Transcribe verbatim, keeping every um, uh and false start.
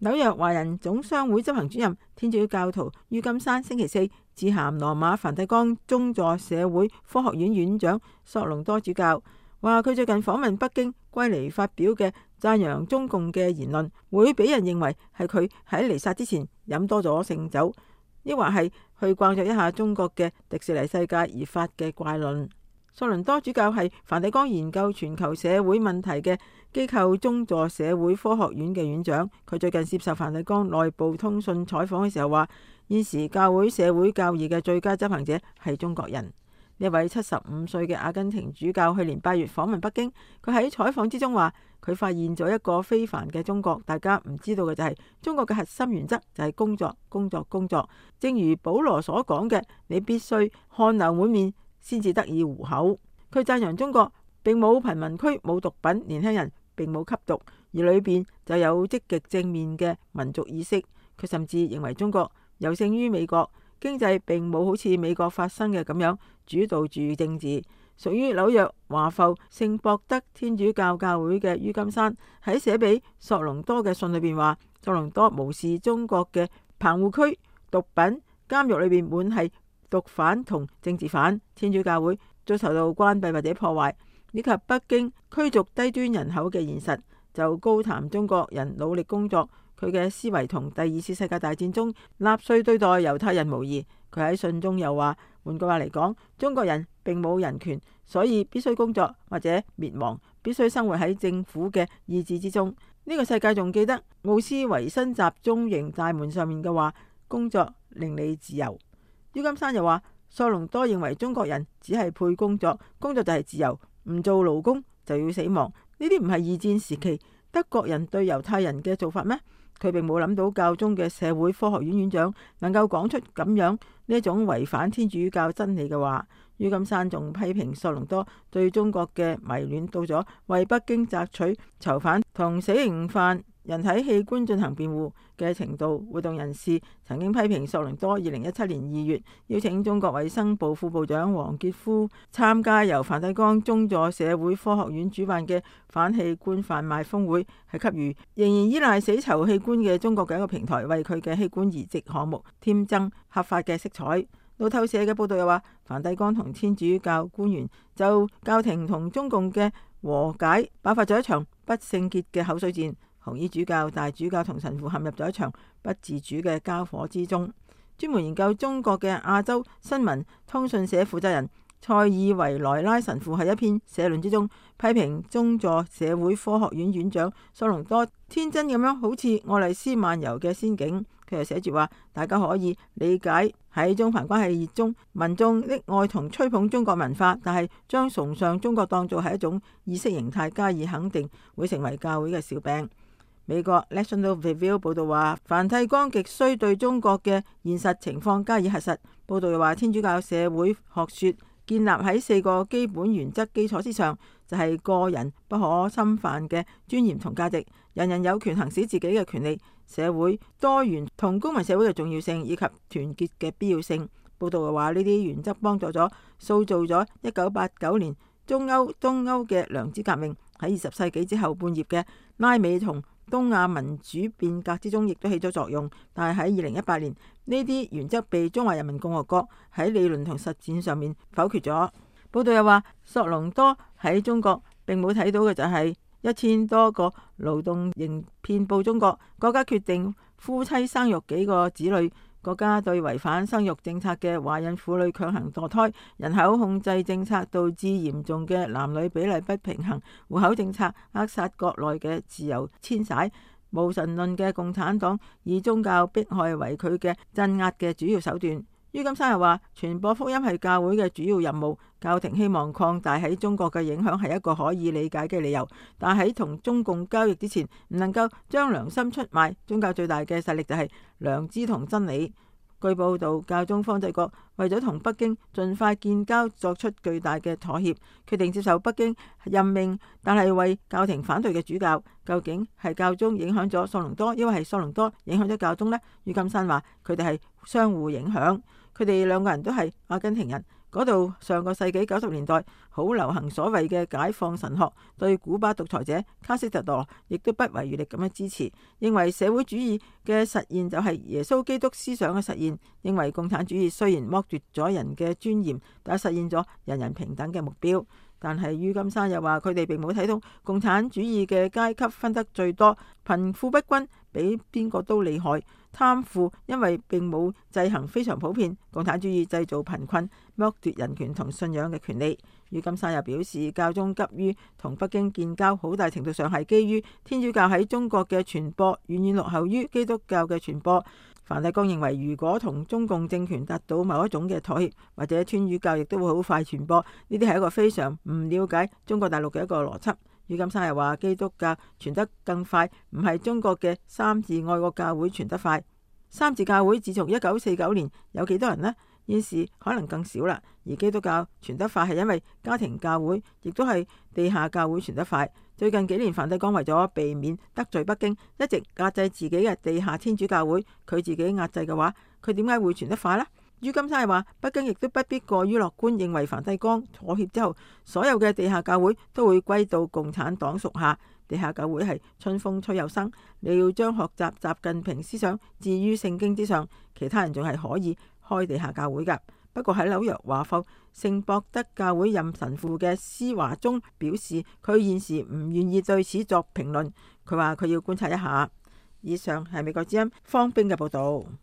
紐約華人總商會執行主任天主教徒于金山星期四致函羅馬梵蒂岡宗座社會科學院院長索隆多主教，話佢最近訪問北京歸嚟發表嘅讚揚中共嘅言論，會俾人認為係佢喺彌撒之前飲多咗聖酒，抑或係去逛咗一下中國嘅迪士尼世界而發嘅怪論。索倫多主教係梵蒂岡研究全球社會問題嘅機構宗座社會科學院嘅院長，佢最近接受梵蒂岡內部通訊採訪嘅時候話，現時教會社會教義嘅最佳執行者係中國人。呢位七十五歲嘅阿根廷主教去年八月訪問北京，佢喺採訪之中話，佢發現咗一個非凡嘅中國，大家唔知道嘅就係中國嘅核心原則就係工作、工作、工作。正如保羅所講嘅，你必須汗流滿面先至得以糊口。佢讚揚中國並冇貧民區、冇毒品，年輕人並冇吸毒，而裏邊就有積極正面嘅民族意識。佢甚至認為中國有勝於美國，經濟並冇好似美國發生嘅咁樣主導住政治。屬於紐約華埠聖博德天主教教會嘅于金山喺寫俾索隆多嘅信裏邊話，索隆多無視中國嘅棚戶區、毒品、監獄裏邊滿係毒販同政治犯，天主教會遭受到關閉或者破壞，以及北京驅逐低端人口嘅現實，就高談中國人努力工作。佢嘅思維同第二次世界大戰中納粹對待猶太人無異。佢喺信中又話，換句話嚟講，中國人並冇人權，所以必須工作或者滅亡，必須生活喺政府嘅意志之中。呢、這個世界仲記得奧斯維辛集中營大門上面嘅話，工作令你自由。于金山又話，索隆多認為中國人只係配工作，工作就係自由，唔做勞工就要死亡。呢啲唔係二戰時期德國人對猶太人嘅做法咩？佢並冇諗到教宗嘅社會科學院院長能夠講出咁樣呢一種違反天主教真理嘅話。于金山仲批評索隆多對中國嘅迷戀到咗為北京摘取囚犯同死刑犯人體器官進行辯護嘅程度。活動人士曾經批評索隆多二零一七年二月邀請中國衛生部副部長王傑夫參加由梵蒂岡宗座社會科學院主辦嘅反器官販賣峰會，係給予仍然依賴死囚器官嘅中國嘅一個平台，為佢嘅器官移植項目添增合法嘅色彩。路透社嘅報道又話，梵蒂岡同天主教官員就教廷同中共嘅和解爆發咗一場不聖潔嘅口水戰。紅衣主教、大主教同神父陷入咗一場不自主嘅交火之中。專門研究中國嘅亞洲新聞通訊社負責人塞爾維萊拉神父喺一篇社論之中批評宗座社會科學院院長索隆多天真咁樣，好似愛麗絲漫遊嘅仙境。佢又寫住話，大家可以理解喺中梵關係熱中，民眾溺愛同吹捧中國文化，但係將崇尚中國當做係一種意識形態加以肯定，會成為教會嘅笑柄。美國 National Review 報道話，梵蒂岡極需對中國嘅現實情況加以核實。報道又話，天主教社會學說建立喺四個基本原則基礎之上，就係、是、個人不可侵犯嘅尊嚴同價值，人人有權行使自己嘅權利，社會多元同公民社會嘅重要性以及團結嘅必要性。報道又話，呢啲原則幫助咗塑造咗一九八九年中歐東歐嘅良知革命，喺二十世紀之後半葉嘅拉美同東亞民主變革之中亦都起咗作用。但係喺二零一八年，呢啲原則被中華人民共和國喺理論同實踐上面否決咗。報道又話，索隆多喺中國並冇睇到嘅就係一千多個勞動營遍佈中國，國家決定夫妻生育幾個子女，國家對違反生育政策嘅懷孕婦女強行墮胎，人口控制政策導致嚴重嘅男女比例不平衡，戶口政策扼殺國內嘅自由遷徙，無神論嘅共產黨以宗教迫害為佢嘅鎮壓嘅主要手段。于金山又話，傳播福音係教會嘅主要任務，教廷希望擴大喺中國嘅影響係一個可以理解嘅理由，但喺同中共交易之前，唔能夠將良心出賣。宗教最大嘅實力就係良知同真理。據報道，教宗方濟各為咗同北京盡快建交，作出巨大嘅妥協，決定接受北京任命，但係為教廷反對嘅主教。究竟係教宗影響咗索隆多，抑或係索隆多影響咗教宗呢？于金山話佢哋係相互影響，佢哋兩個人都係阿根廷人， 嗰度上個世紀九十年代好流行所謂嘅解放神學，對古巴獨裁者卡斯特羅亦都不遺餘力咁樣支持，認為社會主義嘅實現就係耶穌基督思想嘅實現，認為共產主義雖然剝奪咗人嘅尊嚴，但係實現咗人人平等嘅目標。但係于金山又話佢哋並冇睇到共產主義嘅階級分得最多，貧富不均比邊個都厲害，貪腐因為並冇制衡非常普遍，共產主義製造貧困，剝奪人權同信仰嘅權利。于金山又表示，教宗急於同北京建交，好大程度上係基於天主教喺中國嘅傳播遠遠落後於基督教嘅傳播。梵蒂岡認為，如果同中共政權達到某一種嘅妥協，或者天主教亦都會好快傳播。呢啲係一個非常唔了解中國大陸嘅一個邏輯。于金山又話，基督教傳得更快，唔係中國嘅三自愛國教會傳得快。三自教會自從一九四九年有幾多人呢？現時可能更少啦。而基督教傳得快係因為家庭教會，亦都係地下教會傳得快。最近幾年，梵蒂岡為咗避免得罪北京，一直壓制自己嘅地下天主教會。佢自己壓制嘅話，佢點解會傳得快呢？于金山係話，北京亦都不必過於樂觀，認為梵蒂岡妥協之後，所有嘅地下教會都會歸到共產黨屬下。地下教會係春風吹又生，你要將學習習近平思想置於聖經之上，其他人仲係可以開地下教會噶。不過喺紐約華埠聖博德教會任神父嘅施華忠表示，佢現時唔願意對此作評論。佢話佢要觀察一下。以上係美國之音方冰嘅報道。